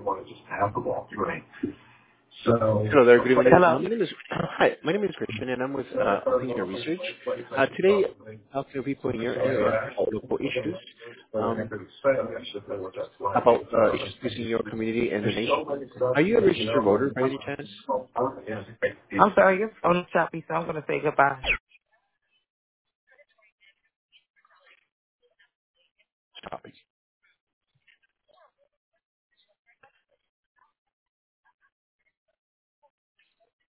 Hello there. Good evening. Hello. Hi. My name is Christian, and I'm with Opinion Research. Today, I'll talk to people in your area about local issues, um, about issues facing your community and the nation. Are you a registered voter by any chance? I'm sorry, your phone is choppy, so I'm going to say goodbye.